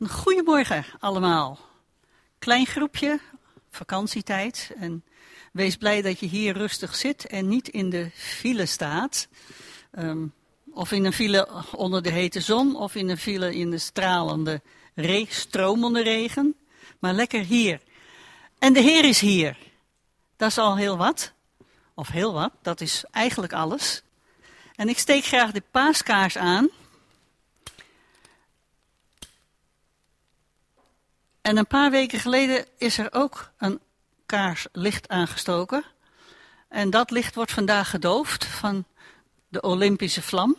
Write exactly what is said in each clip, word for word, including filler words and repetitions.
Goedemorgen allemaal. Klein groepje, vakantietijd. En wees blij dat je hier rustig zit en niet in de file staat. Um, of in een file onder de hete zon, of in een file in de stralende, re- stromende regen. Maar lekker hier. En de Heer is hier. Dat is al heel wat. Of heel wat, dat is eigenlijk alles. En ik steek graag de paaskaars aan. En een paar weken geleden is er ook een kaars licht aangestoken. En dat licht wordt vandaag gedoofd van de Olympische vlam.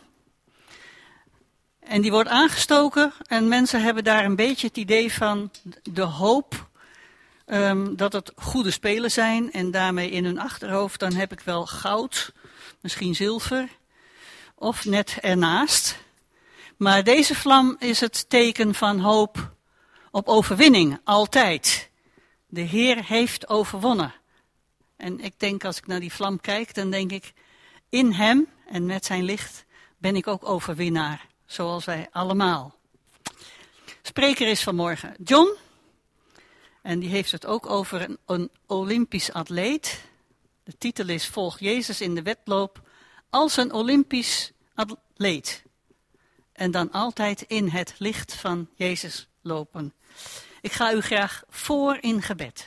En die wordt aangestoken en mensen hebben daar een beetje het idee van de hoop um, dat het goede spelen zijn. En daarmee in hun achterhoofd, dan heb ik wel goud, misschien zilver of net ernaast. Maar deze vlam is het teken van hoop op overwinning, altijd. De Heer heeft overwonnen. En ik denk, als ik naar die vlam kijk, dan denk ik, in hem en met zijn licht ben ik ook overwinnaar, zoals wij allemaal. Spreker is vanmorgen John, en die heeft het ook over een, een Olympisch atleet. De titel is Volg Jezus in de wedloop als een Olympisch atleet. En dan altijd in het licht van Jezus lopen. Ik ga u graag voor in gebed.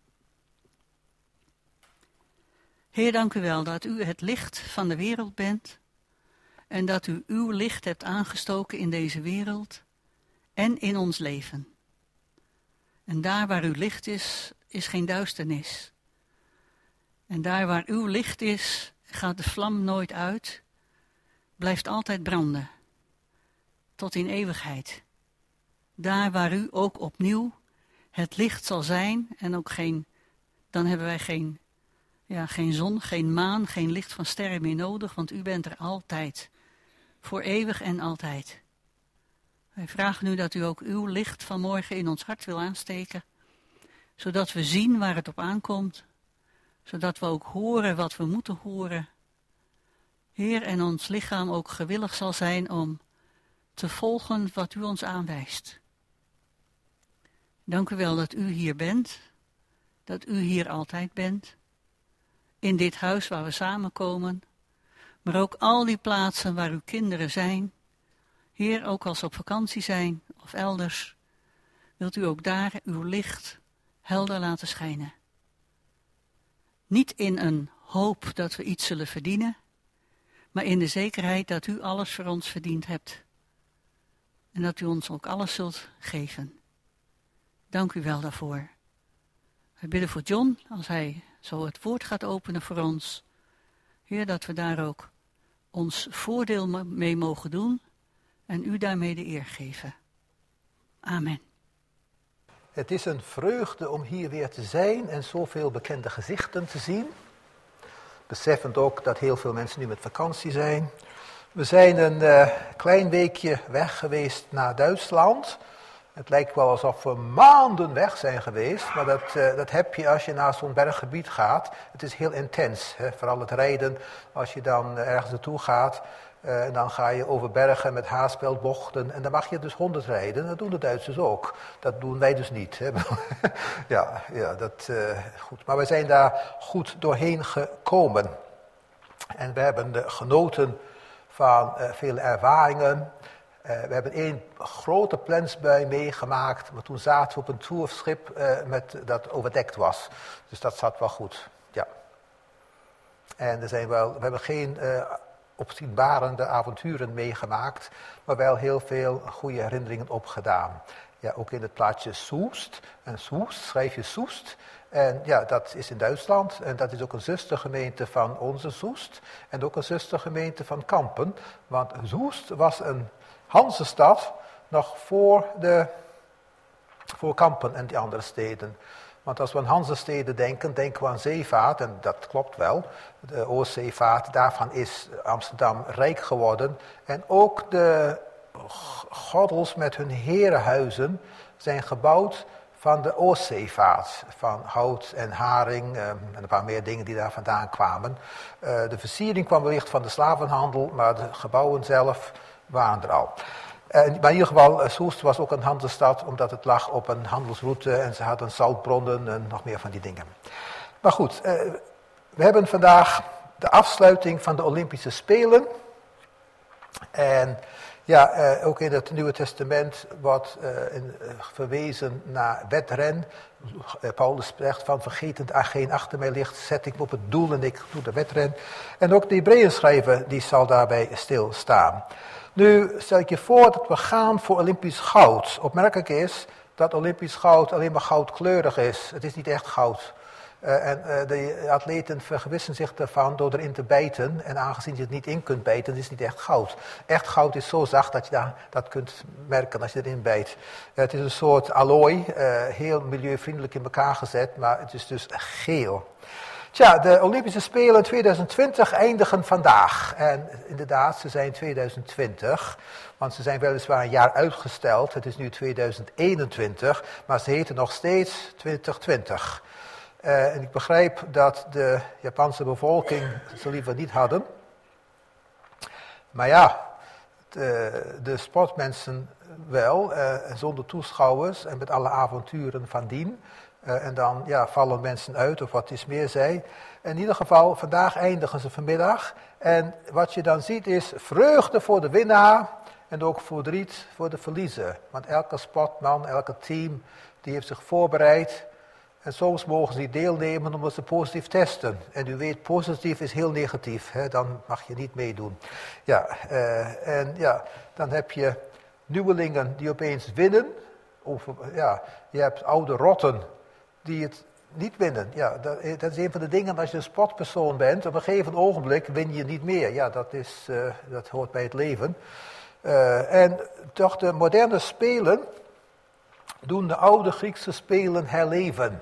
Heer, dank u wel dat u het licht van de wereld bent en dat u uw licht hebt aangestoken in deze wereld en in ons leven. En daar waar uw licht is, is geen duisternis. En daar waar uw licht is, gaat de vlam nooit uit, blijft altijd branden, tot in eeuwigheid. Daar waar u ook opnieuw het licht zal zijn en ook geen, dan hebben wij geen, ja, geen zon, geen maan, geen licht van sterren meer nodig, want u bent er altijd, voor eeuwig en altijd. Wij vragen u dat u ook uw licht vanmorgen in ons hart wil aansteken, zodat we zien waar het op aankomt, zodat we ook horen wat we moeten horen. Heer, en ons lichaam ook gewillig zal zijn om te volgen wat u ons aanwijst. Dank u wel dat u hier bent, dat u hier altijd bent, in dit huis waar we samenkomen, maar ook al die plaatsen waar uw kinderen zijn. Heer, ook als ze op vakantie zijn of elders, wilt u ook daar uw licht helder laten schijnen. Niet in een hoop dat we iets zullen verdienen, maar in de zekerheid dat u alles voor ons verdiend hebt. En dat u ons ook alles zult geven. Dank u wel daarvoor. We bidden voor John, als hij zo het woord gaat openen voor ons. Heer, dat we daar ook ons voordeel mee mogen doen en u daarmee de eer geven. Amen. Het is een vreugde om hier weer te zijn en zoveel bekende gezichten te zien. Beseffend ook dat heel veel mensen nu met vakantie zijn. We zijn een uh, klein weekje weg geweest naar Duitsland. Het lijkt wel alsof we maanden weg zijn geweest, maar dat, uh, dat heb je als je naar zo'n berggebied gaat. Het is heel intens, hè? Vooral het rijden als je dan ergens naartoe gaat. Uh, en dan ga je over bergen met haarspeldbochten en dan mag je dus honderd rijden. Dat doen de Duitsers ook. Dat doen wij dus niet. Hè? ja, ja, dat uh, goed. Maar we zijn daar goed doorheen gekomen. En we hebben uh, genoten van uh, vele ervaringen. Uh, we hebben één grote plensbui meegemaakt, maar toen zaten we op een toerschip uh, met, dat overdekt was. Dus dat zat wel goed, ja. En er zijn wel, we hebben geen uh, opzienbarende avonturen meegemaakt, maar wel heel veel goede herinneringen opgedaan. Ja, ook in het plaatsje Soest. En Soest schrijf je Soest. En ja, dat is in Duitsland. En dat is ook een zustergemeente van onze Soest. En ook een zustergemeente van Kampen. Want Soest was een Hansestad nog voor, de, voor Kampen en die andere steden. Want als we aan Hansesteden denken, denken we aan zeevaart. En dat klopt wel. De Oostzeevaart, daarvan is Amsterdam rijk geworden. En ook de gordels met hun herenhuizen zijn gebouwd van de Oostzeevaart. Van hout en haring uh, en een paar meer dingen die daar vandaan kwamen. Uh, de versiering kwam wellicht van de slavenhandel, maar de gebouwen zelf waren er al. En, maar in ieder geval, Soest was ook een handelsstad, omdat het lag op een handelsroute en ze hadden zoutbronnen en nog meer van die dingen. Maar goed, uh, we hebben vandaag de afsluiting van de Olympische Spelen. En ja, uh, ook in het Nieuwe Testament wordt uh, in, uh, verwezen naar wedren. Uh, Paulus zegt van vergetend aan geen achter mij ligt, zet ik me op het doel en ik doe de wedren. En ook de Hebreeënschrijver die zal daarbij stilstaan. Nu stel ik je voor dat we gaan voor Olympisch goud. Opmerkelijk is dat Olympisch goud alleen maar goudkleurig is. Het is niet echt goud. Uh, en uh, de atleten vergewissen zich ervan door erin te bijten. En aangezien je het niet in kunt bijten, is het niet echt goud. Echt goud is zo zacht dat je daar, dat kunt merken als je erin bijt. Uh, het is een soort allooi, uh, heel milieuvriendelijk in elkaar gezet, maar het is dus geel. Tja, de Olympische Spelen tweeduizend twintig eindigen vandaag. En inderdaad, ze zijn tweeduizend twintig, want ze zijn weliswaar een jaar uitgesteld. Het is nu tweeduizend eenentwintig, maar ze heten nog steeds twintig twintig. Uh, en ik begrijp dat de Japanse bevolking ze liever niet hadden. Maar ja, de, de sportmensen wel, uh, zonder toeschouwers en met alle avonturen van dien. Uh, en dan ja, vallen mensen uit of wat is meer zij. In ieder geval, vandaag eindigen ze vanmiddag. En wat je dan ziet is vreugde voor de winnaar en ook verdriet voor de verliezer. Want elke sportman, elke team, die heeft zich voorbereid. En soms mogen ze niet deelnemen omdat ze positief testen. En u weet, positief is heel negatief. Hè? Dan mag je niet meedoen. Ja, uh, en ja, dan heb je nieuwelingen die opeens winnen. Of ja, je hebt oude rotten die het niet winnen. Ja, dat, dat is een van de dingen als je een sportpersoon bent. Op een gegeven ogenblik win je niet meer. Ja, dat, is, uh, dat hoort bij het leven. Uh, en toch de moderne spelen doen de oude Griekse spelen herleven.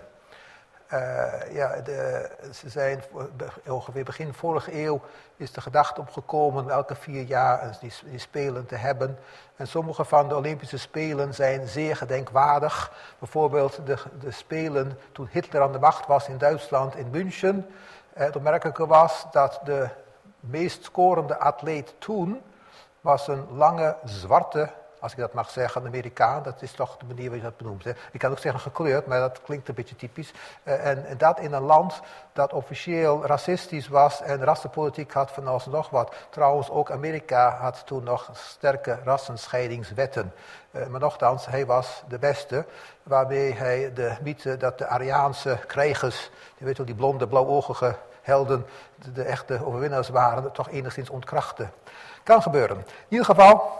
Uh, ja, de, ze zijn ongeveer begin vorige eeuw is de gedachte opgekomen elke vier jaar die, die spelen te hebben. En sommige van de Olympische Spelen zijn zeer gedenkwaardig. Bijvoorbeeld de, de Spelen toen Hitler aan de macht was in Duitsland, in München. Het opmerkelijke was dat de meest scorende atleet toen was een lange zwarte, als ik dat mag zeggen, een Amerikaan. Dat is toch de manier waarop je dat benoemt. Hè. Ik kan ook zeggen gekleurd, maar dat klinkt een beetje typisch. Uh, en, en dat in een land dat officieel racistisch was en rassenpolitiek had van alles en nog wat. Trouwens, ook Amerika had toen nog sterke rassenscheidingswetten. Uh, maar nochtans, hij was de beste, waarmee hij de mythe dat de Ariaanse krijgers, je weet wel, die blonde, blauwogige helden, de, de echte overwinnaars waren, toch enigszins ontkrachten. Kan gebeuren. In ieder geval,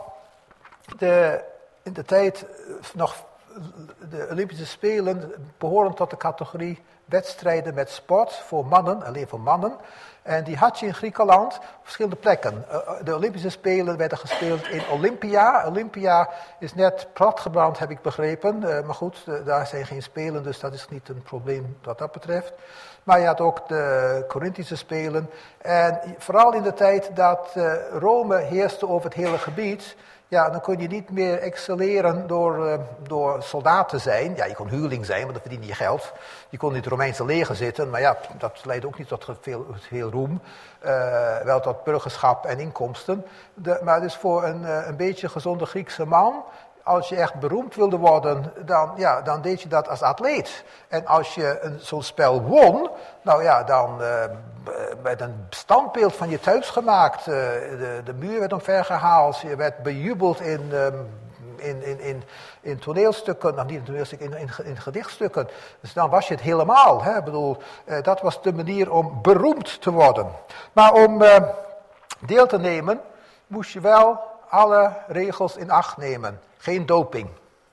De, in de tijd nog de Olympische Spelen behoren tot de categorie wedstrijden met sport voor mannen, alleen voor mannen. En die had je in Griekenland op verschillende plekken. De Olympische Spelen werden gespeeld in Olympia. Olympia is net platgebrand, heb ik begrepen. Maar goed, daar zijn geen spelen, dus dat is niet een probleem wat dat betreft. Maar je had ook de Corinthische Spelen. En vooral in de tijd dat Rome heerste over het hele gebied, ja, dan kon je niet meer excelleren door, uh, door soldaat te zijn. Ja, je kon huurling zijn, want dan verdiende je geld. Je kon in het Romeinse leger zitten, maar ja, dat leidde ook niet tot veel, veel roem. Uh, wel tot burgerschap en inkomsten. De, maar dus voor een, uh, een beetje gezonde Griekse man, als je echt beroemd wilde worden, dan, ja, dan deed je dat als atleet. En als je een, zo'n spel won, nou ja, dan uh, werd een standbeeld van je thuis gemaakt. Uh, de, de muur werd omvergehaald, je werd bejubeld in, um, in, in, in, in toneelstukken, nou niet in toneelstukken, in, in, in gedichtstukken. Dus dan was je het helemaal. Hè? Ik bedoel, uh, dat was de manier om beroemd te worden. Maar om uh, deel te nemen, moest je wel alle regels in acht nemen. Geen doping.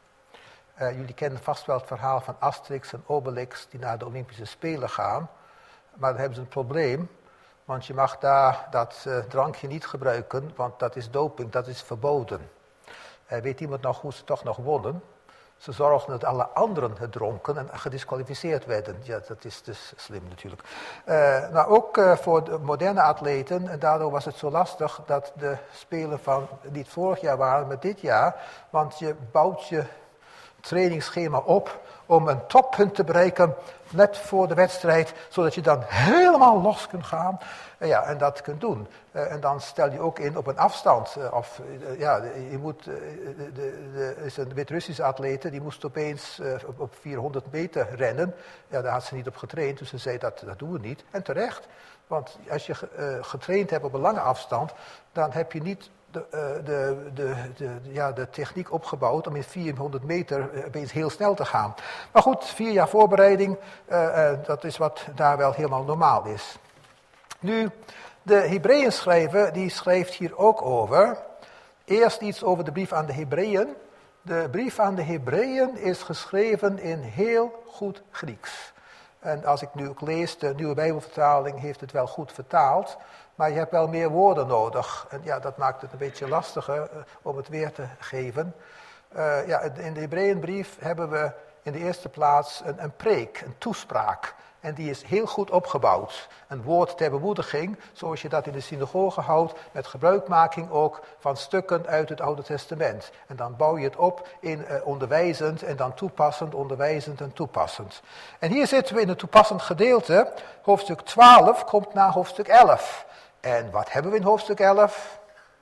Uh, jullie kennen vast wel het verhaal van Asterix en Obelix die naar de Olympische Spelen gaan. Maar dan hebben ze een probleem. Want je mag daar dat uh, drankje niet gebruiken, want dat is doping, dat is verboden. Uh, weet iemand nog hoe ze toch nog wonnen? Ze zorgden dat alle anderen het dronken en gedisqualificeerd werden. Ja, dat is dus slim natuurlijk. Uh, maar ook uh, voor de moderne atleten, en daardoor was het zo lastig dat de Spelen van niet vorig jaar waren, maar dit jaar. Want je bouwt je trainingsschema op om een toppunt te bereiken net voor de wedstrijd, zodat je dan helemaal los kunt gaan uh, ja, en dat kunt doen. Uh, en dan stel je ook in op een afstand. Uh, of, uh, ja, je moet, uh, de, de, de, is een Wit-Russische atlete, die moest opeens uh, op, op vierhonderd meter rennen. Ja, daar had ze niet op getraind, dus ze zei dat, dat doen we niet. En terecht, want als je uh, getraind hebt op een lange afstand, dan heb je niet De, uh, de, de, de, ja, de techniek opgebouwd om in vierhonderd meter uh, opeens heel snel te gaan. Maar goed, vier jaar voorbereiding, uh, uh, dat is wat daar wel helemaal normaal is. Nu, de Hebreeën schrijver, die schrijft hier ook over. Eerst iets over de brief aan de Hebreeën. De brief aan de Hebreeën is geschreven in heel goed Grieks. En als ik nu ook lees, de Nieuwe Bijbelvertaling heeft het wel goed vertaald. Maar je hebt wel meer woorden nodig. En ja, dat maakt het een beetje lastiger uh, om het weer te geven. Uh, ja, in de Hebreeënbrief hebben we in de eerste plaats een, een preek, een toespraak. En die is heel goed opgebouwd. Een woord ter bemoediging, zoals je dat in de synagoge houdt, met gebruikmaking ook van stukken uit het Oude Testament. En dan bouw je het op in uh, onderwijzend en dan toepassend, onderwijzend en toepassend. En hier zitten we in het toepassend gedeelte. Hoofdstuk twaalf komt na hoofdstuk elf. En wat hebben we in hoofdstuk elf?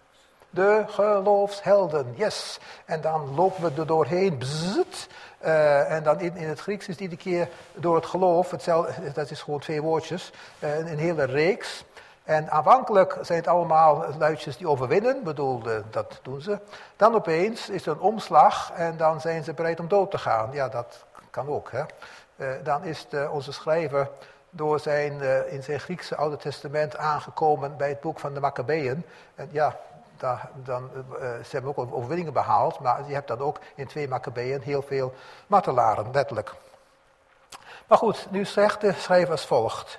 De geloofshelden, yes. En dan lopen we er doorheen, bzzzt. Uh, en dan in, in het Grieks is iedere keer door het geloof, hetzelfde, dat is gewoon twee woordjes, uh, een hele reeks. En aanvankelijk zijn het allemaal luidjes die overwinnen, ik bedoel, uh, dat doen ze. Dan opeens is er een omslag en dan zijn ze bereid om dood te gaan. Ja, dat kan ook, hè. Uh, dan is de, onze schrijver door zijn, uh, in zijn Griekse Oude Testament aangekomen bij het boek van de Maccabeeën. En ja, daar, dan, uh, ze hebben ook overwinningen behaald, maar je hebt dan ook in twee Maccabeeën heel veel martelaren, letterlijk. Maar goed, nu zegt de schrijver als volgt.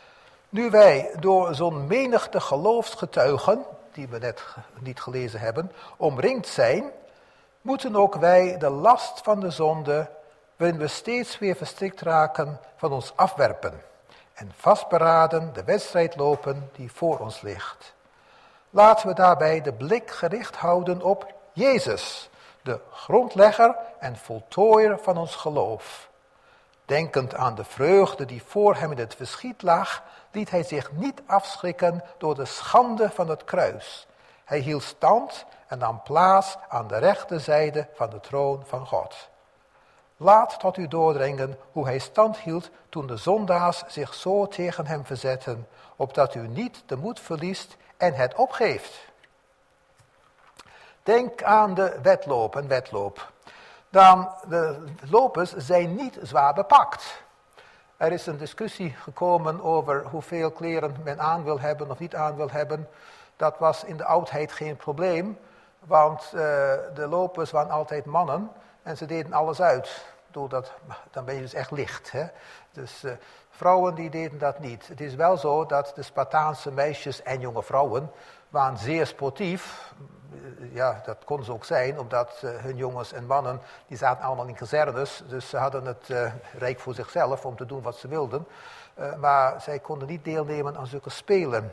Nu wij door zo'n menigte geloofsgetuigen, die we net niet gelezen hebben, omringd zijn, moeten ook wij de last van de zonde, waarin we steeds weer verstrikt raken, van ons afwerpen. En vastberaden de wedstrijd lopen die voor ons ligt. Laten we daarbij de blik gericht houden op Jezus, de grondlegger en voltooier van ons geloof. Denkend aan de vreugde die voor hem in het verschiet lag, liet hij zich niet afschrikken door de schande van het kruis. Hij hield stand en nam plaats aan de rechterzijde van de troon van God. Laat tot u doordringen hoe hij stand hield toen de zondaars zich zo tegen hem verzetten, opdat u niet de moed verliest en het opgeeft. Denk aan de wedloop, een wedloop. Dan, de lopers zijn niet zwaar bepakt. Er is een discussie gekomen over hoeveel kleren men aan wil hebben of niet aan wil hebben. Dat was in de oudheid geen probleem, want uh, de lopers waren altijd mannen en ze deden alles uit. Dat, dan ben je dus echt licht. Hè? Dus uh, vrouwen die deden dat niet. Het is wel zo dat de Spartaanse meisjes en jonge vrouwen waren zeer sportief. Ja, dat kon ze ook zijn, omdat uh, hun jongens en mannen, die zaten allemaal in kazernes. Dus ze hadden het uh, rijk voor zichzelf om te doen wat ze wilden. Uh, maar zij konden niet deelnemen aan zulke spelen.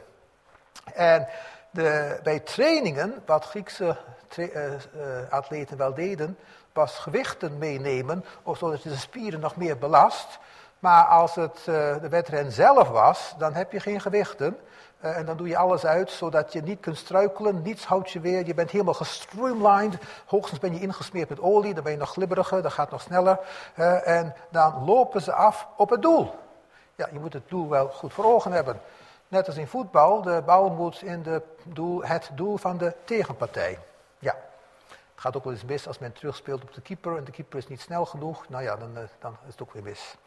En de, bij trainingen, wat Griekse tra- uh, uh, atleten wel deden, was gewichten meenemen, zodat je de spieren nog meer belast. Maar als het uh, de wedren zelf was, dan heb je geen gewichten. Uh, en dan doe je alles uit, zodat je niet kunt struikelen. Niets houdt je weer. Je bent helemaal gestreamlined. Hoogstens ben je ingesmeerd met olie. Dan ben je nog glibberiger. Dat gaat nog sneller. Uh, en dan lopen ze af op het doel. Ja, je moet het doel wel goed voor ogen hebben. Net als in voetbal. De bal moet in de doel, het doel van de tegenpartij. Ja. Het gaat ook wel eens mis als men terugspeelt op de keeper en de keeper is niet snel genoeg. Nou ja, dan, dan is het ook weer mis.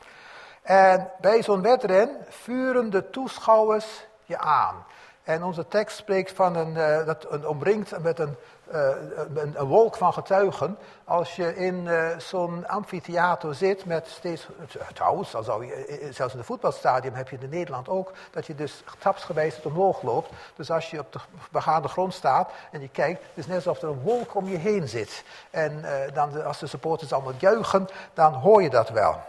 En bij zo'n wedren vuren de toeschouwers je aan. En onze tekst spreekt van een, uh, dat een omringd met een, uh, een, een wolk van getuigen. Als je in uh, zo'n amfitheater zit met steeds, trouwens, dan zou je, zelfs in het voetbalstadion heb je in Nederland ook, dat je dus trapsgewijs het omhoog loopt. Dus als je op de begaande grond staat en je kijkt, het is net alsof er een wolk om je heen zit. En uh, dan, als de supporters allemaal juichen, dan hoor je dat wel.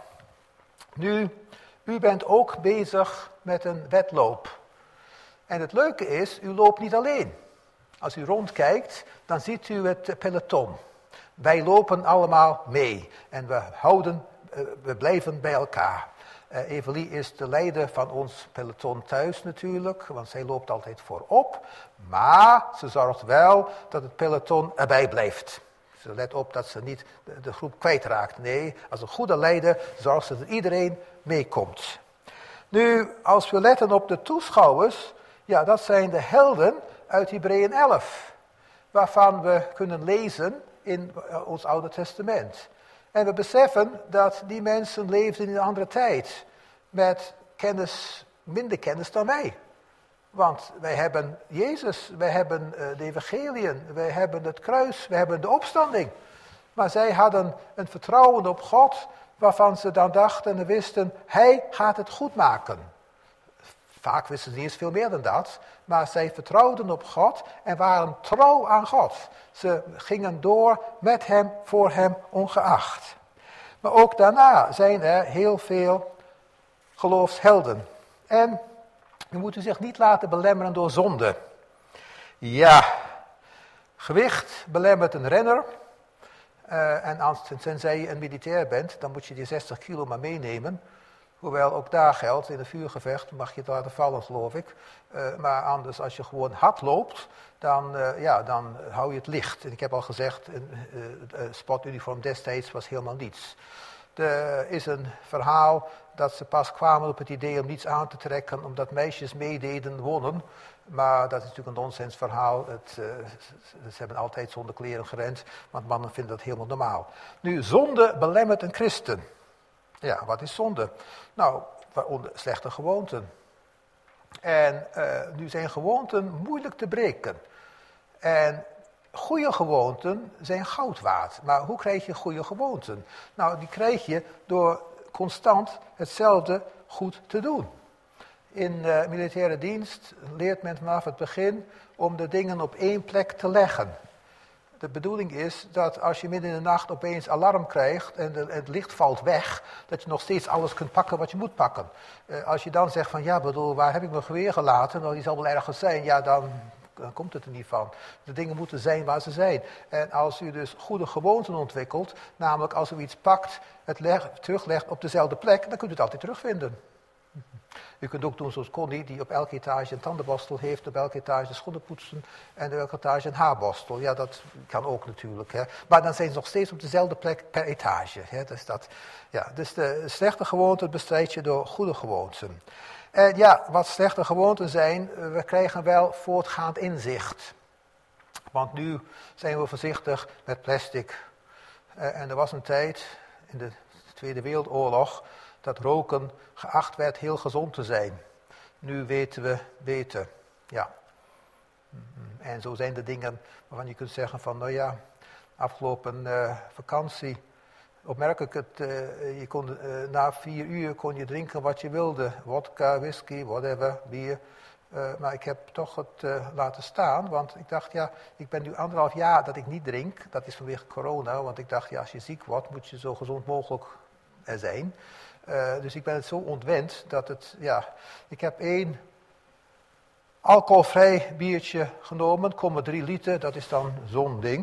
Nu, u bent ook bezig met een wedloop. En het leuke is, u loopt niet alleen. Als u rondkijkt, dan ziet u het peloton. wij lopen allemaal mee. En we houden, uh, we blijven bij elkaar. Uh, Evelie is de leider van ons peloton thuis natuurlijk, want zij loopt altijd voorop. Maar ze zorgt wel dat het peloton erbij blijft. Ze let op dat ze niet de, de groep kwijtraakt. Nee, als een goede leider zorgt ze dat iedereen meekomt. Nu, als we letten op de toeschouwers, ja, dat zijn de helden uit Hebreeën elf. Waarvan we kunnen lezen in ons Oude Testament. En we beseffen dat die mensen leefden in een andere tijd. Met kennis, minder kennis dan wij. Want wij hebben Jezus, wij hebben de evangeliën, wij hebben het kruis, wij hebben de opstanding. Maar zij hadden een vertrouwen op God, waarvan ze dan dachten en wisten, hij gaat het goed maken. Vaak wisten ze niet eens veel meer dan dat, maar zij vertrouwden op God en waren trouw aan God. Ze gingen door met hem, voor hem ongeacht. Maar ook daarna zijn er heel veel geloofshelden. En je moet u zich niet laten belemmeren door zonde. Ja, gewicht belemmert een renner. Uh, en als, tenzij je een militair bent, dan moet je die zestig kilo maar meenemen. Hoewel ook daar geldt, in een vuurgevecht mag je het laten vallen, geloof ik. Uh, maar anders, als je gewoon hard loopt, dan, uh, ja, dan hou je het licht. En ik heb al gezegd, een uh, uh, sportuniform destijds was helemaal niets. Er is een verhaal dat ze pas kwamen op het idee om niets aan te trekken, omdat meisjes meededen wonnen. Maar dat is natuurlijk een nonsensverhaal. Het, uh, ze hebben altijd zonder kleren gerend, want mannen vinden dat helemaal normaal. Nu, zonde belemmert een christen. Ja, wat is zonde? Nou, waaronder slechte gewoonten. En uh, nu zijn gewoonten moeilijk te breken. En goede gewoonten zijn goud waard. Maar hoe krijg je goede gewoonten? Nou, die krijg je door constant hetzelfde goed te doen. In uh, militaire dienst leert men vanaf het begin om de dingen op één plek te leggen. De bedoeling is dat als je midden in de nacht opeens alarm krijgt en de, het licht valt weg, dat je nog steeds alles kunt pakken wat je moet pakken. Uh, als je dan zegt van ja, bedoel, waar heb ik mijn geweer gelaten? Nou, die zal wel ergens zijn. Ja, dan, dan komt het er niet van. De dingen moeten zijn waar ze zijn. En als u dus goede gewoonten ontwikkelt, namelijk als u iets pakt, het leg, teruglegt op dezelfde plek, dan kunt u het altijd terugvinden. U kunt ook doen zoals Connie, die op elke etage een tandenborstel heeft, op elke etage schoenen poetsen en op elke etage een haarborstel. Ja, dat kan ook natuurlijk. Hè. Maar dan zijn ze nog steeds op dezelfde plek per etage. Hè. Dus, dat, ja, dus de slechte gewoonten bestrijd je door goede gewoonten. En ja, wat slechte gewoonten zijn, we krijgen wel voortgaand inzicht. Want nu zijn we voorzichtig met plastic. En er was een tijd in de Tweede Wereldoorlog dat roken geacht werd heel gezond te zijn. Nu weten we beter. Ja. En zo zijn de dingen waarvan je kunt zeggen van, nou ja, afgelopen uh, vakantie, opmerkelijk, het, uh, je kon, uh, na vier uur kon je drinken wat je wilde. Wodka, whisky, whatever, bier. Uh, maar ik heb toch het uh, laten staan, want ik dacht, ja, ik ben nu anderhalf jaar dat ik niet drink. Dat is vanwege corona, want ik dacht, ja, als je ziek wordt, moet je zo gezond mogelijk er zijn. Uh, dus ik ben het zo ontwend dat het, ja, ik heb één alcoholvrij biertje genomen, komma drie liter, dat is dan zo'n ding.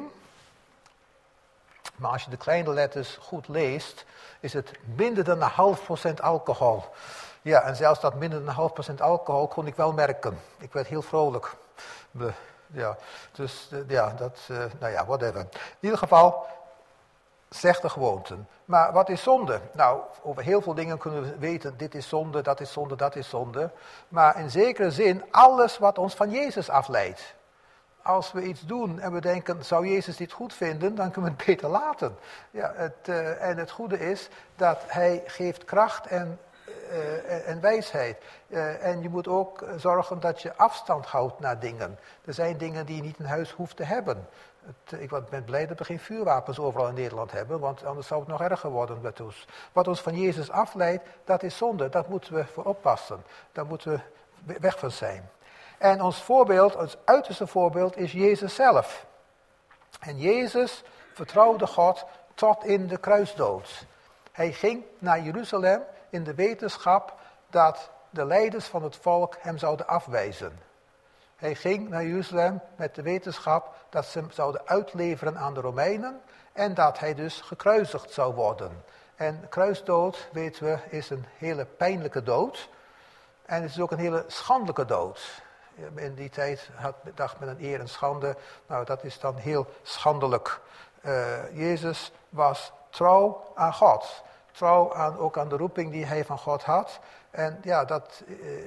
Maar als je de kleine letters goed leest, is het minder dan een half procent alcohol. Ja, en zelfs dat minder dan een half procent alcohol kon ik wel merken. Ik werd heel vrolijk. Ja, dus ja, dat, uh, nou ja, whatever. In ieder geval, slechte gewoonten. Maar wat is zonde? Nou, over heel veel dingen kunnen we weten, dit is zonde, dat is zonde, dat is zonde. Maar in zekere zin, alles wat ons van Jezus afleidt. Als we iets doen en we denken, zou Jezus dit goed vinden, dan kunnen we het beter laten. Ja, het, uh, en het goede is dat hij geeft kracht en, uh, en wijsheid. Uh, en je moet ook zorgen dat je afstand houdt naar dingen. Er zijn dingen die je niet in huis hoeft te hebben. Het, ik ben blij dat we geen vuurwapens overal in Nederland hebben, want anders zou het nog erger worden met ons. Wat ons van Jezus afleidt, dat is zonde. Daar moeten we voor oppassen. Daar moeten we weg van zijn. En ons voorbeeld, ons uiterste voorbeeld, is Jezus zelf. En Jezus vertrouwde God tot in de kruisdood. Hij ging naar Jeruzalem in de wetenschap dat de leiders van het volk hem zouden afwijzen. Hij ging naar Jeruzalem met de wetenschap dat ze hem zouden uitleveren aan de Romeinen en dat hij dus gekruisigd zou worden. En kruisdood, weten we, is een hele pijnlijke dood. En het is ook een hele schandelijke dood. In die tijd had, dacht men een eer en schande. Nou, dat is dan heel schandelijk. Uh, Jezus was trouw aan God. Trouw aan, ook aan de roeping die hij van God had. En ja, dat uh,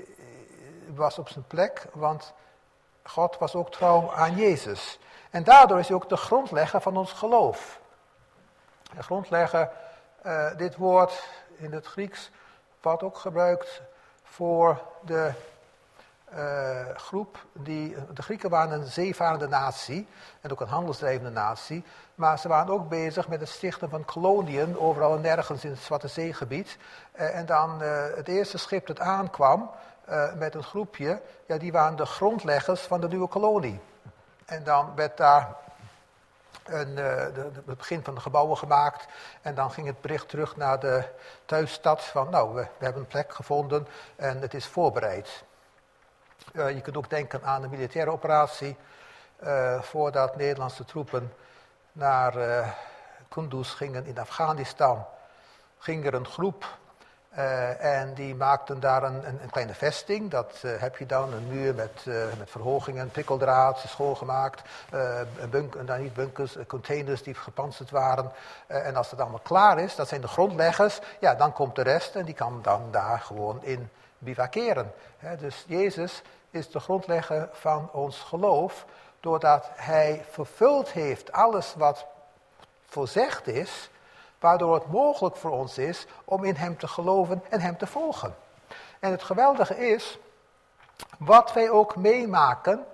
was op zijn plek, want God was ook trouw aan Jezus. En daardoor is hij ook de grondlegger van ons geloof. De grondlegger, uh, dit woord in het Grieks wordt ook gebruikt voor de uh, groep die, de Grieken waren een zeevarende natie en ook een handelsdrijvende natie, maar ze waren ook bezig met het stichten van koloniën overal en nergens in het Zwarte Zeegebied. Uh, en dan uh, het eerste schip dat aankwam uh, met een groepje, ja, die waren de grondleggers van de nieuwe kolonie. En dan werd daar een, uh, de, de, het begin van de gebouwen gemaakt. En dan ging het bericht terug naar de thuisstad van, nou, we, we hebben een plek gevonden en het is voorbereid. Uh, je kunt ook denken aan de militaire operatie. Uh, voordat Nederlandse troepen naar uh, Kunduz gingen in Afghanistan, ging er een groep Uh, en die maakten daar een, een, een kleine vesting. Dat uh, heb je dan, een muur met, uh, met verhogingen, prikkeldraad, schoongemaakt. Uh, bunk, nou, niet bunkers, uh, containers die gepantserd waren. Uh, en als het allemaal klaar is, dat zijn de grondleggers. Ja, dan komt de rest en die kan dan daar gewoon in bivakeren. He, dus Jezus is de grondlegger van ons geloof. Doordat hij vervuld heeft alles wat voorzegd is, waardoor het mogelijk voor ons is om in hem te geloven en hem te volgen. En het geweldige is, wat wij ook meemaken,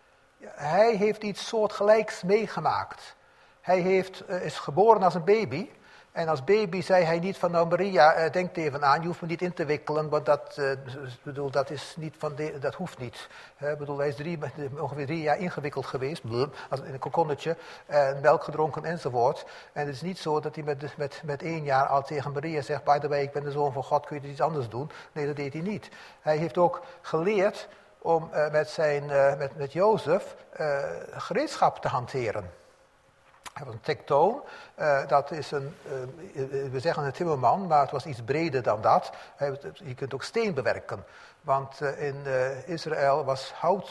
hij heeft iets soortgelijks meegemaakt. Hij heeft, is geboren als een baby. En als baby zei hij niet van, nou Maria, denk er even aan, je hoeft me niet in te wikkelen, want dat, uh, bedoel, dat, is niet van de, dat hoeft niet. Uh, bedoel, hij is drie, ongeveer drie jaar ingewikkeld geweest, als in een kokonnetje, uh, melk gedronken enzovoort. En het is niet zo dat hij met, met, met één jaar al tegen Maria zegt, by the way, ik ben de zoon van God, kun je iets anders doen? Nee, dat deed hij niet. Hij heeft ook geleerd om uh, met, zijn, uh, met, met Jozef uh, gereedschap te hanteren. Hij was een tektoon, uh, dat is een, uh, we zeggen een timmerman, maar het was iets breder dan dat. Hij, je kunt ook steen bewerken, want uh, in uh, Israël was hout,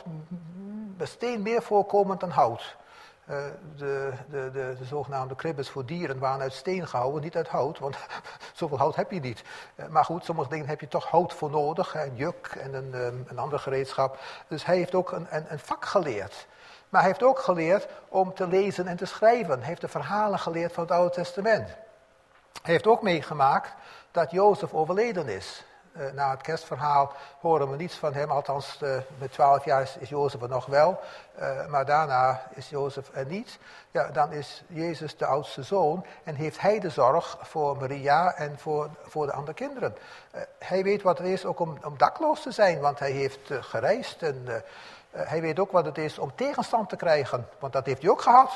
steen meer voorkomend dan hout. Uh, de, de, de, de zogenaamde kribbes voor dieren waren uit steen gehouden, niet uit hout, want zoveel hout heb je niet. Uh, maar goed, sommige dingen heb je toch hout voor nodig, een juk en een, um, een ander gereedschap. Dus hij heeft ook een, een, een vak geleerd. Maar hij heeft ook geleerd om te lezen en te schrijven. Hij heeft de verhalen geleerd van het Oude Testament. Hij heeft ook meegemaakt dat Jozef overleden is. Uh, na het kerstverhaal horen we niets van hem. Althans, uh, met twaalf jaar is, is Jozef er nog wel. Uh, maar daarna is Jozef er niet. Ja, dan is Jezus de oudste zoon. En heeft hij de zorg voor Maria en voor, voor de andere kinderen. Uh, hij weet wat het is ook om, om dakloos te zijn. Want hij heeft uh, gereisd en... Uh, Uh, hij weet ook wat het is om tegenstand te krijgen, want dat heeft hij ook gehad.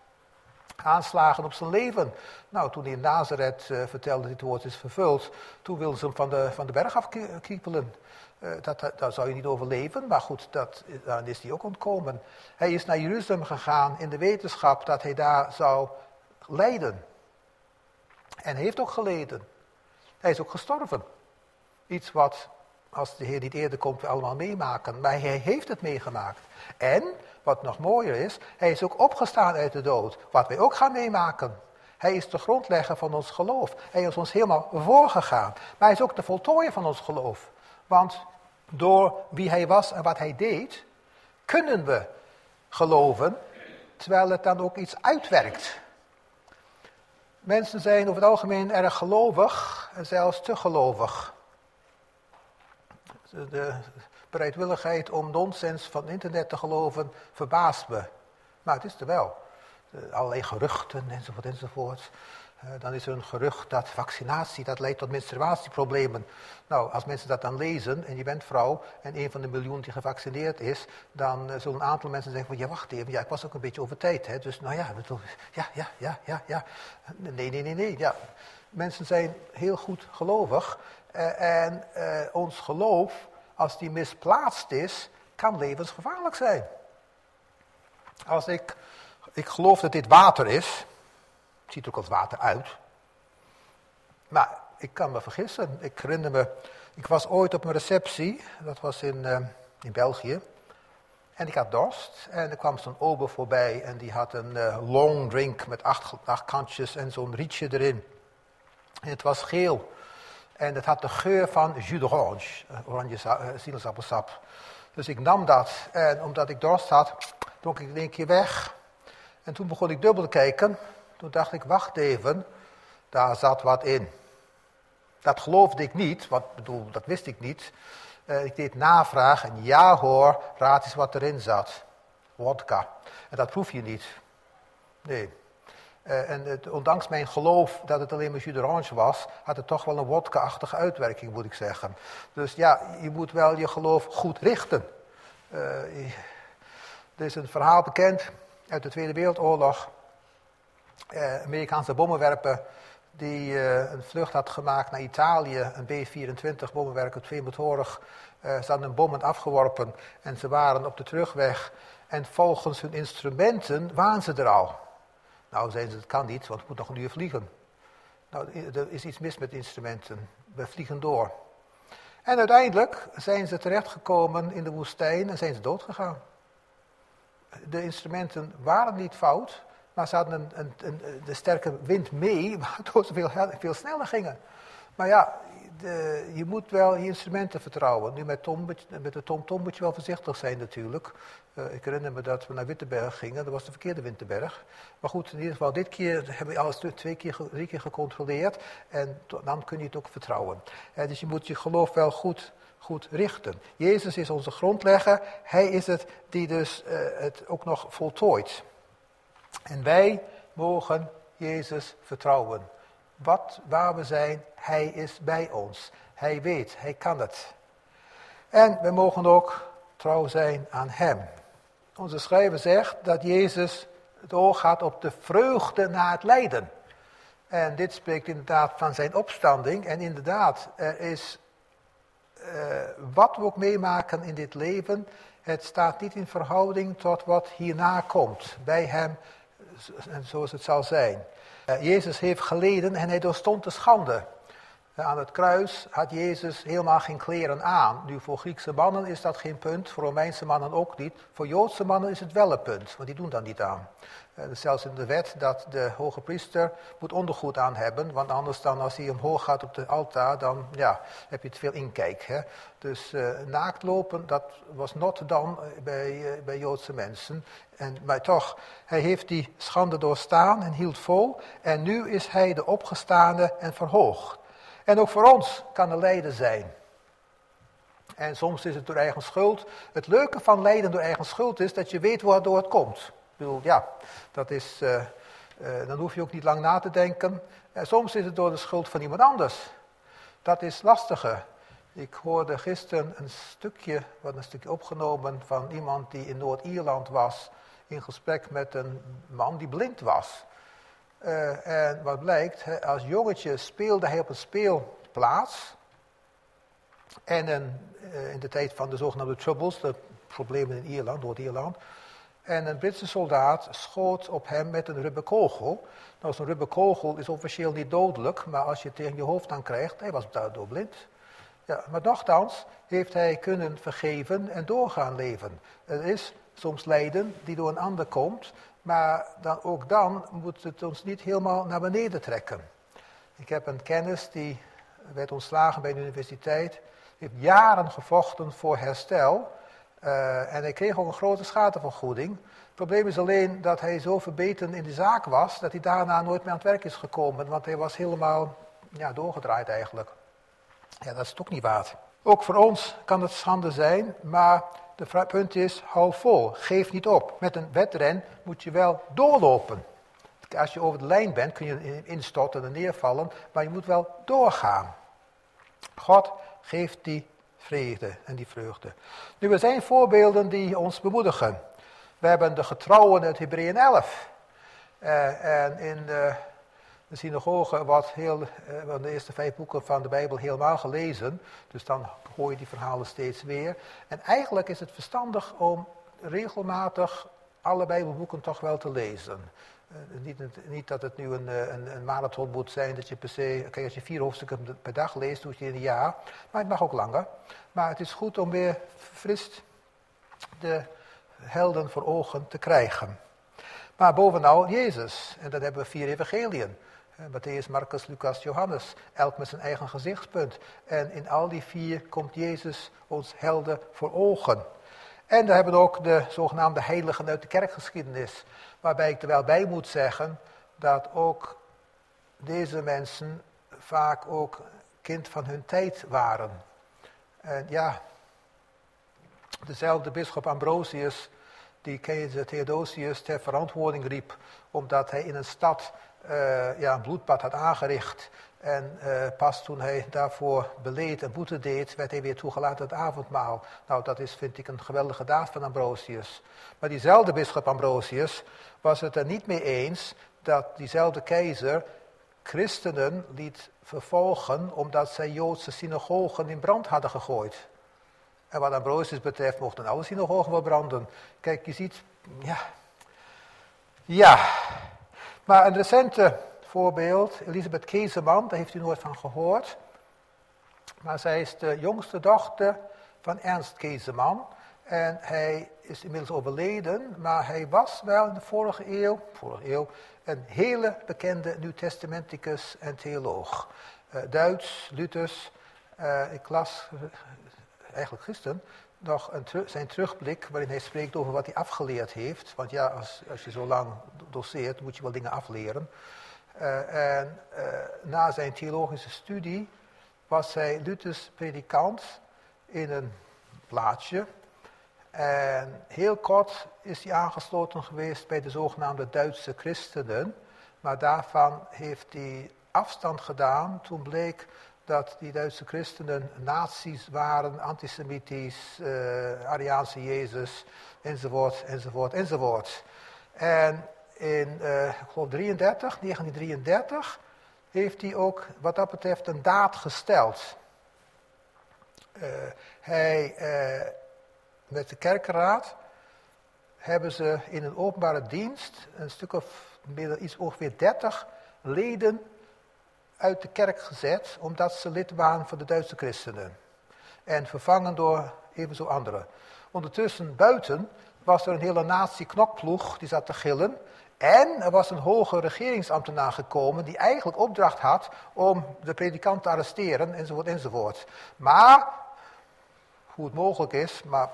Aanslagen op zijn leven. Nou, toen hij in Nazareth uh, vertelde dat het woord is vervuld, toen wilden ze hem van de, van de berg afkiepelen. Uh, dat, dat, dat zou je niet overleven, maar goed, dat, dan is hij ook ontkomen. Hij is naar Jeruzalem gegaan in de wetenschap dat hij daar zou lijden. En hij heeft ook geleden. Hij is ook gestorven. Iets wat... als de Heer niet eerder komt, we allemaal meemaken. Maar hij heeft het meegemaakt. En, wat nog mooier is, hij is ook opgestaan uit de dood. Wat wij ook gaan meemaken. Hij is de grondlegger van ons geloof. Hij is ons helemaal voorgegaan. Maar hij is ook de voltooier van ons geloof. Want door wie hij was en wat hij deed, kunnen we geloven, terwijl het dan ook iets uitwerkt. Mensen zijn over het algemeen erg gelovig en zelfs te gelovig. De bereidwilligheid om nonsens van internet te geloven verbaast me. Maar het is er wel. Uh, allerlei geruchten enzovoort enzovoort. Uh, dan is er een gerucht dat vaccinatie, dat leidt tot menstruatieproblemen. Nou, als mensen dat dan lezen en je bent vrouw en een van de miljoen die gevaccineerd is, dan uh, zullen een aantal mensen zeggen van ja, wacht even, ja, ik was ook een beetje over tijd. Hè? Dus nou ja, ja, ja, ja, ja, ja. Nee, nee, nee, nee. Ja. Mensen zijn heel goed gelovig. Uh, en uh, ons geloof, als die misplaatst is, kan levensgevaarlijk zijn. Als ik, ik geloof dat dit water is, het ziet er ook als water uit. Maar ik kan me vergissen. Ik herinner me, ik was ooit op een receptie, dat was in, uh, in België. En ik had dorst en er kwam zo'n ober voorbij en die had een uh, long drink met acht, acht kantjes en zo'n rietje erin. En het was geel en het had de geur van jus d'orange, oranje uh, sinaasappelsap. Dus ik nam dat en omdat ik dorst had, dronk ik het een keer weg. En toen begon ik dubbel te kijken. Toen dacht ik, wacht even, daar zat wat in. Dat geloofde ik niet, want bedoel, dat wist ik niet. Uh, ik deed navraag en ja hoor, raad eens wat erin zat. Wodka. En dat proef je niet. Nee. Uh, en het, ondanks mijn geloof dat het alleen maar jus d'orange was, had het toch wel een wodka-achtige uitwerking, moet ik zeggen. Dus ja, je moet wel je geloof goed richten. Uh, er is een verhaal bekend uit de Tweede Wereldoorlog. Uh, Amerikaanse bommenwerper die uh, een vlucht had gemaakt naar Italië, een B vierentwintig bommenwerper, tweemotorig. Uh, ze hadden een bommen afgeworpen en ze waren op de terugweg. En volgens hun instrumenten waren ze er al. Nou, zeiden ze, dat kan niet, want het moet nog een uur vliegen. Nou, er is iets mis met de instrumenten. We vliegen door. En uiteindelijk zijn ze terechtgekomen in de woestijn en zijn ze doodgegaan. De instrumenten waren niet fout, maar ze hadden een, een, een, de sterke wind mee, waardoor ze veel, veel sneller gingen. Maar ja, de, je moet wel je instrumenten vertrouwen. Nu met, tom, met de TomTom moet je wel voorzichtig zijn natuurlijk. Uh, ik herinner me dat we naar Wittenberg gingen, dat was de verkeerde Wittenberg. Maar goed, in ieder geval, dit keer hebben we alles twee keer, drie keer gecontroleerd. En to, dan kun je het ook vertrouwen. Uh, dus je moet je geloof wel goed, goed richten. Jezus is onze grondlegger. Hij is het die dus uh, het ook nog voltooit. En wij mogen Jezus vertrouwen. Wat, waar we zijn, hij is bij ons. Hij weet, hij kan het. En we mogen ook trouw zijn aan hem. Onze schrijver zegt dat Jezus het oog had op de vreugde na het lijden. En dit spreekt inderdaad van zijn opstanding. En inderdaad, er is uh, wat we ook meemaken in dit leven, het staat niet in verhouding tot wat hierna komt. Bij hem, en zoals het zal zijn. Uh, Jezus heeft geleden en hij doorstond de schande. Uh, aan het kruis had Jezus helemaal geen kleren aan. Nu voor Griekse mannen is dat geen punt, voor Romeinse mannen ook niet. Voor Joodse mannen is het wel een punt, want die doen daar niet aan. Uh, dus zelfs in de wet dat de hoge priester moet ondergoed aan hebben, want anders dan als hij omhoog gaat op de altaar, dan ja, heb je te veel inkijk. Hè? Dus uh, naakt lopen, dat was not done bij, uh, bij Joodse mensen. En, maar toch, hij heeft die schande doorstaan en hield vol. En nu is hij de opgestane en verhoogd. En ook voor ons kan er lijden zijn. En soms is het door eigen schuld. Het leuke van lijden door eigen schuld is dat je weet waardoor het komt. Ik bedoel, ja, dat is, uh, uh, dan hoef je ook niet lang na te denken. En soms is het door de schuld van iemand anders. Dat is lastiger. Ik hoorde gisteren een stukje, wat een stukje opgenomen van iemand die in Noord-Ierland was, in gesprek met een man die blind was. Uh, en wat blijkt, als jongetje speelde hij op een speelplaats. En een, uh, in de tijd van de zogenaamde Troubles, de problemen in Ierland, Noord-Ierland. En een Britse soldaat schoot op hem met een rubberkogel. Nou, zo'n rubberkogel is officieel niet dodelijk, maar als je het tegen je hoofd aan krijgt, hij was daardoor blind. Ja, maar nochtans heeft hij kunnen vergeven en doorgaan leven. Er is soms lijden die door een ander komt, maar dan, ook dan moet het ons niet helemaal naar beneden trekken. Ik heb een kennis die werd ontslagen bij de universiteit, heeft jaren gevochten voor herstel uh, en hij kreeg ook een grote schadevergoeding. Het probleem is alleen dat hij zo verbeten in de zaak was, dat hij daarna nooit meer aan het werk is gekomen, want hij was helemaal ja, doorgedraaid eigenlijk. Ja, dat is het ook niet waard. Ook voor ons kan het schande zijn, maar het punt is, hou vol, geef niet op. Met een wedren moet je wel doorlopen. Als je over de lijn bent, kun je instorten en neervallen, maar je moet wel doorgaan. God geeft die vrede en die vreugde. Nu, er zijn voorbeelden die ons bemoedigen. We hebben de getrouwen uit Hebreeën elf. Uh, en in uh, De synagoge wordt heel, uh, de eerste vijf boeken van de Bijbel helemaal gelezen. Dus dan hoor je die verhalen steeds weer. En eigenlijk is het verstandig om regelmatig alle Bijbelboeken toch wel te lezen. Uh, niet, niet dat het nu een, een, een marathon moet zijn, dat je per se, kijk, als je vier hoofdstukken per dag leest, doe je in een jaar. Maar het mag ook langer. Maar het is goed om weer fris de helden voor ogen te krijgen. Maar bovenal Jezus. En dan hebben we vier evangeliën. Matthäus, Marcus, Lucas, Johannes. Elk met zijn eigen gezichtspunt. En in al die vier komt Jezus ons helden voor ogen. En dan hebben we ook de zogenaamde heiligen uit de kerkgeschiedenis. Waarbij ik er wel bij moet zeggen dat ook deze mensen vaak ook kind van hun tijd waren. En ja, dezelfde bisschop Ambrosius, die keizer Theodosius ter verantwoording riep, omdat hij in een stad uh, ja, een bloedbad had aangericht. En uh, pas toen hij daarvoor beleed en boete deed, werd hij weer toegelaten tot het avondmaal. Nou, dat is, vind ik, een geweldige daad van Ambrosius. Maar diezelfde bisschop Ambrosius was het er niet mee eens dat diezelfde keizer christenen liet vervolgen omdat zij Joodse synagogen in brand hadden gegooid. En wat Ambrosius betreft mochten alle synagogen wel branden. Kijk, je ziet, ja. Ja, maar een recente voorbeeld, Elisabeth Kezeman, daar heeft u nooit van gehoord. Maar zij is de jongste dochter van Ernst Kezeman. En hij is inmiddels overleden, maar hij was wel in de vorige eeuw, vorige eeuw een hele bekende Nieuwtestamenticus en theoloog. Uh, Duits, Luthers, uh, ik las uh, eigenlijk gisteren nog een teru- zijn terugblik waarin hij spreekt over wat hij afgeleerd heeft. Want ja, als, als je zo lang doseert, moet je wel dingen afleren. Uh, en uh, na zijn theologische studie was hij Luthers predikant in een plaatsje. En heel kort is hij aangesloten geweest bij de zogenaamde Duitse christenen. Maar daarvan heeft hij afstand gedaan. Toen bleek dat die Duitse christenen nazi's waren, antisemitisch, uh, Ariaanse Jezus, enzovoort, enzovoort, enzovoort. En in, uh, ik geloof drieëndertig, negentien drieëndertig, heeft hij ook wat dat betreft een daad gesteld. Uh, hij... Uh, Met de kerkenraad hebben ze in een openbare dienst een stuk of iets ongeveer dertig leden uit de kerk gezet, omdat ze lid waren van de Duitse christenen. En vervangen door evenzo anderen. Ondertussen buiten was er een hele nazi-knokploeg die zat te gillen. En er was een hoge regeringsambtenaar gekomen die eigenlijk opdracht had om de predikant te arresteren, enzovoort, enzovoort. Maar, hoe het mogelijk is, maar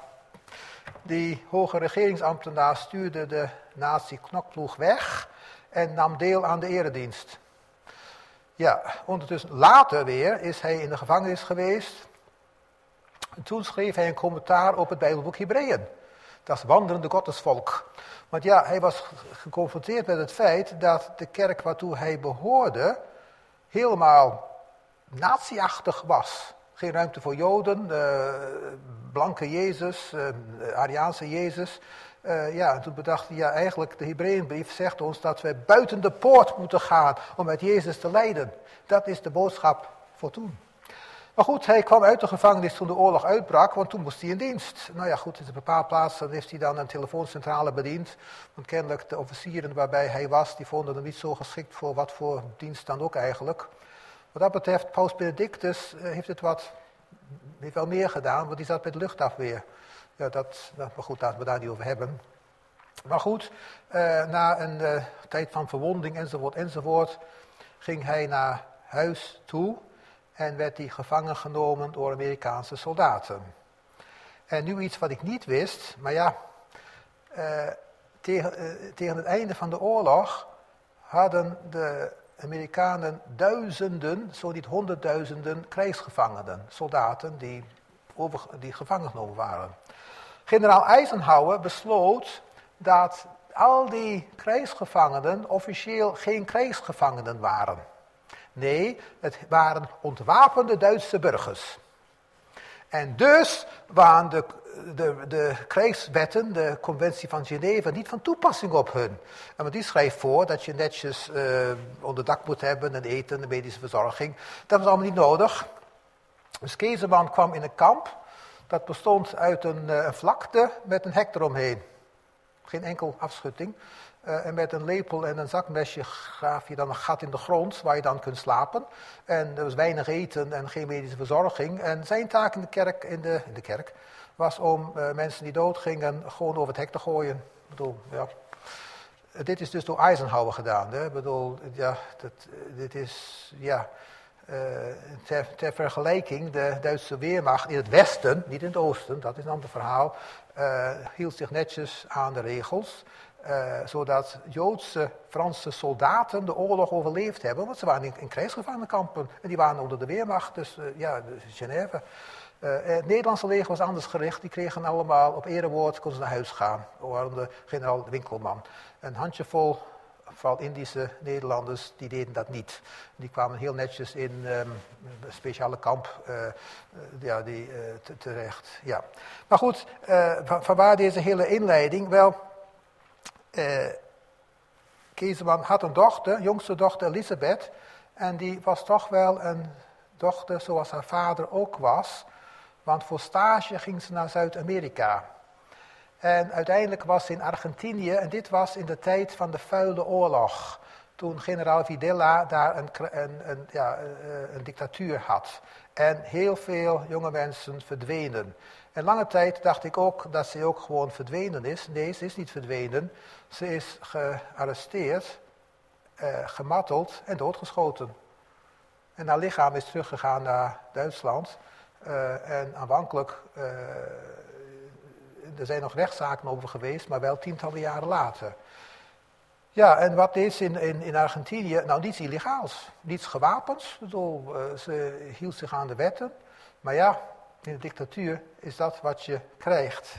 die hoge regeringsambtenaar stuurde de nazi-knokploeg weg en nam deel aan de eredienst. Ja, ondertussen later weer is hij in de gevangenis geweest. En toen schreef hij een commentaar op het Bijbelboek Hebreeën. Dat is wandelende goddesvolk. Want ja, hij was geconfronteerd met het feit dat de kerk waartoe hij behoorde helemaal nazi-achtig was. Geen ruimte voor Joden, uh, blanke Jezus, uh, Ariaanse Jezus. Uh, ja, en toen bedacht hij, ja, eigenlijk de Hebreeënbrief zegt ons dat we buiten de poort moeten gaan om met Jezus te lijden. Dat is de boodschap voor toen. Maar goed, hij kwam uit de gevangenis toen de oorlog uitbrak, want toen moest hij in dienst. Nou ja, goed, in een bepaald plaats heeft hij dan een telefooncentrale bediend. Want kennelijk de officieren waarbij hij was, die vonden hem niet zo geschikt voor wat voor dienst dan ook eigenlijk. Wat dat betreft, Paus Benedictus uh, heeft het wat, heeft wel meer gedaan, want die zat bij de luchtafweer. Ja, dat, nou, maar goed, laten we daar niet over hebben. Maar goed, uh, na een uh, tijd van verwonding enzovoort enzovoort, ging hij naar huis toe en werd hij gevangen genomen door Amerikaanse soldaten. En nu iets wat ik niet wist, maar ja, uh, tegen, uh, tegen het einde van de oorlog hadden de Amerikanen duizenden, zo niet honderdduizenden krijgsgevangenen, soldaten die, over, die gevangen genomen waren. Generaal Eisenhower besloot dat al die krijgsgevangenen officieel geen krijgsgevangenen waren. Nee, het waren ontwapende Duitse burgers. En dus waren de de, de krijgswetten, de conventie van Genève, niet van toepassing op hun. En want die schrijft voor dat je netjes uh, onderdak moet hebben en eten, en medische verzorging. Dat was allemaal niet nodig. Dus Keesman kwam in een kamp. Dat bestond uit een, uh, een vlakte met een hek eromheen. Geen enkel afschutting. Uh, en met een lepel en een zakmesje graaf je dan een gat in de grond waar je dan kunt slapen. En er was weinig eten en geen medische verzorging. En zijn taak in de kerk, in de, in de kerk was om uh, mensen die doodgingen gewoon over het hek te gooien. Ik bedoel, ja. Uh, dit is dus door Eisenhower gedaan. Hè? Ik bedoel, ja, dat, uh, dit is, ja... Uh, ter, ter vergelijking, de Duitse Weermacht in het westen, niet in het oosten, dat is een ander verhaal, uh, hield zich netjes aan de regels. Uh, zodat Joodse, Franse soldaten de oorlog overleefd hebben. Want ze waren in, in krijgsgevangenenkampen. En die waren onder de Weermacht, dus uh, ja, dus Genève. Uh, het Nederlandse leger was anders gericht. Die kregen allemaal op erewoord, konden ze naar huis gaan. Waaronder generaal Winkelman. Een handjevol, vooral Indische Nederlanders, die deden dat niet. Die kwamen heel netjes in um, een speciale kamp uh, uh, ja, die, uh, te, terecht. Ja. Maar goed, uh, van, van waar deze hele inleiding? Wel... Uh, Keesman had een dochter, jongste dochter Elisabeth, en die was toch wel een dochter zoals haar vader ook was, want voor stage ging ze naar Zuid-Amerika. En uiteindelijk was ze in Argentinië, en dit was in de tijd van de vuile oorlog, toen generaal Videla daar een, een, een, ja, een dictatuur had. En heel veel jonge mensen verdwenen. En lange tijd dacht ik ook dat ze ook gewoon verdwenen is. Nee, ze is niet verdwenen. Ze is gearresteerd, uh, gemarteld en doodgeschoten. En haar lichaam is teruggegaan naar Duitsland. Uh, en aanvankelijk, uh, er zijn nog rechtszaken over geweest, maar wel tientallen jaren later. Ja, en wat deed ze in, in, in Argentinië? Nou, niets illegaals, niets gewapens. Ik bedoel, uh, ze hield zich aan de wetten. Maar ja, in de dictatuur is dat wat je krijgt.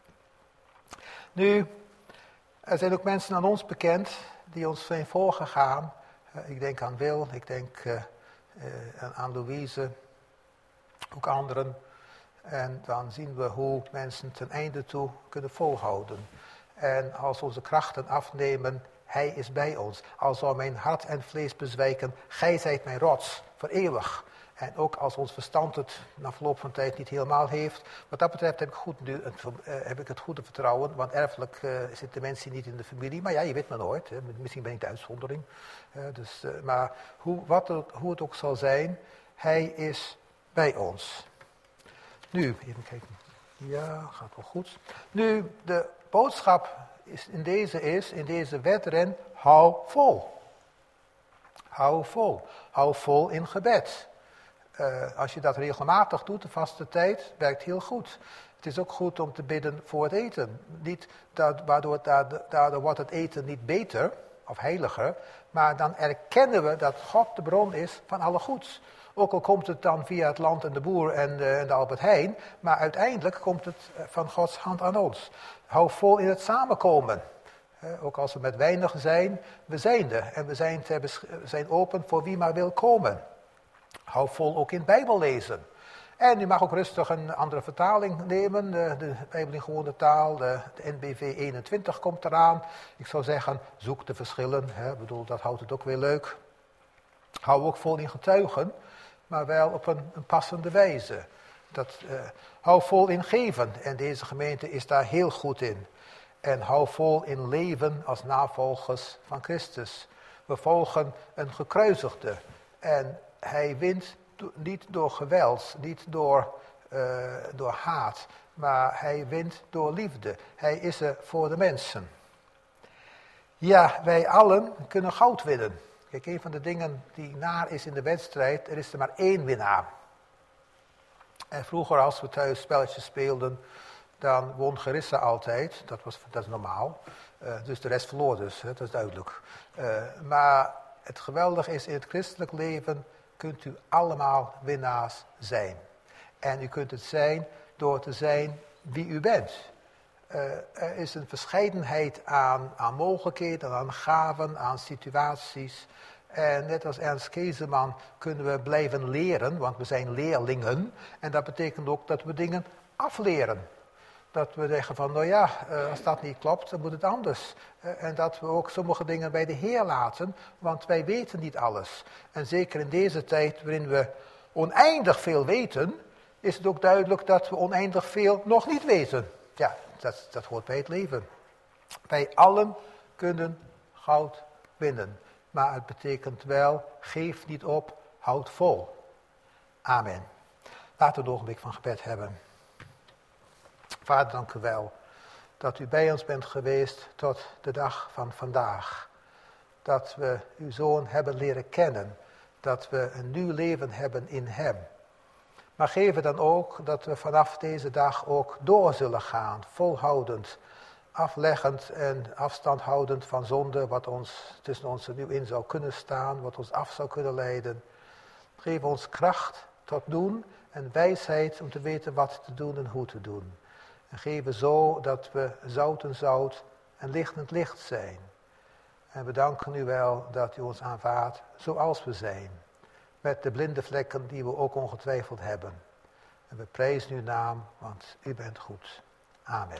Nu, er zijn ook mensen aan ons bekend die ons zijn voorgegaan. Uh, ik denk aan Wil, ik denk uh, uh, aan Louise, ook anderen. En dan zien we hoe mensen ten einde toe kunnen volhouden. En als onze krachten afnemen, hij is bij ons. Al zou mijn hart en vlees bezwijken, gij zijt mijn rots, voor eeuwig. En ook als ons verstand het na verloop van tijd niet helemaal heeft. Wat dat betreft heb ik, goed, uh, heb ik het goede vertrouwen. Want erfelijk uh, zitten mensen niet in de familie. Maar ja, je weet maar nooit. Hè. Misschien ben ik de uitzondering. Uh, dus, uh, maar hoe, wat het, hoe het ook zal zijn, hij is bij ons. Nu, even kijken. Ja, gaat wel goed. Nu, de boodschap is in deze is, in deze wedren, hou vol. Hou vol. Hou vol in gebed. Uh, als je dat regelmatig doet, de vaste tijd, werkt heel goed. Het is ook goed om te bidden voor het eten. Niet dat, waardoor daardoor, daardoor wordt het eten niet beter of heiliger, maar dan erkennen we dat God de bron is van alle goeds. Ook al komt het dan via het land en de boer en de, en de Albert Heijn, maar uiteindelijk komt het van Gods hand aan ons. Hou vol in het samenkomen. Uh, ook als we met weinig zijn, we zijn er. En we zijn, ter besch- zijn open voor wie maar wil komen. Hou vol ook in Bijbel lezen. En u mag ook rustig een andere vertaling nemen. De, de Bijbel in gewone taal, de, de N B V eenentwintig komt eraan. Ik zou zeggen, zoek de verschillen. Hè. Ik bedoel, dat houdt het ook weer leuk. Hou ook vol in getuigen, maar wel op een, een passende wijze. Dat, uh, hou vol in geven. En deze gemeente is daar heel goed in. En hou vol in leven als navolgers van Christus. We volgen een gekruisigde. En hij wint do- niet door geweld, niet door, uh, door haat, maar hij wint door liefde. Hij is er voor de mensen. Ja, wij allen kunnen goud winnen. Kijk, een van de dingen die naar is in de wedstrijd, er is er maar één winnaar. En vroeger als we thuis spelletjes speelden, dan won Gerissa altijd, dat, was, dat is normaal. Uh, dus de rest verloor dus, hè, dat is duidelijk. Uh, maar het geweldige is, in het christelijk leven kunt u allemaal winnaars zijn. En u kunt het zijn door te zijn wie u bent. Uh, er is een verscheidenheid aan, aan mogelijkheden, aan gaven, aan situaties. En net als Ernst Keesman kunnen we blijven leren, want we zijn leerlingen. En dat betekent ook dat we dingen afleren. dat we zeggen van, nou ja, als dat niet klopt, dan moet het anders. En dat we ook sommige dingen bij de Heer laten, want wij weten niet alles. En zeker in deze tijd waarin we oneindig veel weten, is het ook duidelijk dat we oneindig veel nog niet weten. Ja, dat, dat hoort bij het leven. Wij allen kunnen goud winnen. Maar het betekent wel, geef niet op, houd vol. Amen. Laten we nog een beetje van gebed hebben. Vader, dank u wel dat u bij ons bent geweest tot de dag van vandaag. Dat we uw Zoon hebben leren kennen. Dat we een nieuw leven hebben in hem. Maar geef dan ook dat we vanaf deze dag ook door zullen gaan, volhoudend, afleggend en afstand houdend van zonde, wat ons tussen ons er nu in zou kunnen staan, wat ons af zou kunnen leiden. Geef ons kracht tot doen en wijsheid om te weten wat te doen en hoe te doen. En geven zo dat we zout en zout en lichtend licht zijn. En we danken u wel dat u ons aanvaardt zoals we zijn. Met de blinde vlekken die we ook ongetwijfeld hebben. En we prijzen uw naam, want u bent goed. Amen.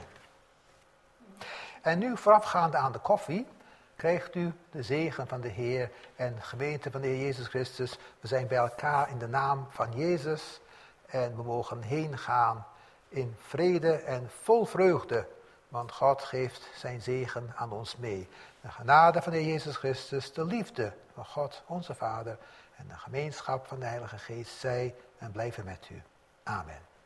En nu voorafgaande aan de koffie, krijgt u de zegen van de Heer en gemeente van de Heer Jezus Christus. We zijn bij elkaar in de naam van Jezus en we mogen heen gaan in vrede en vol vreugde, want God geeft zijn zegen aan ons mee. De genade van de Heer Jezus Christus, de liefde van God, onze Vader, en de gemeenschap van de Heilige Geest zij en blijven met u. Amen.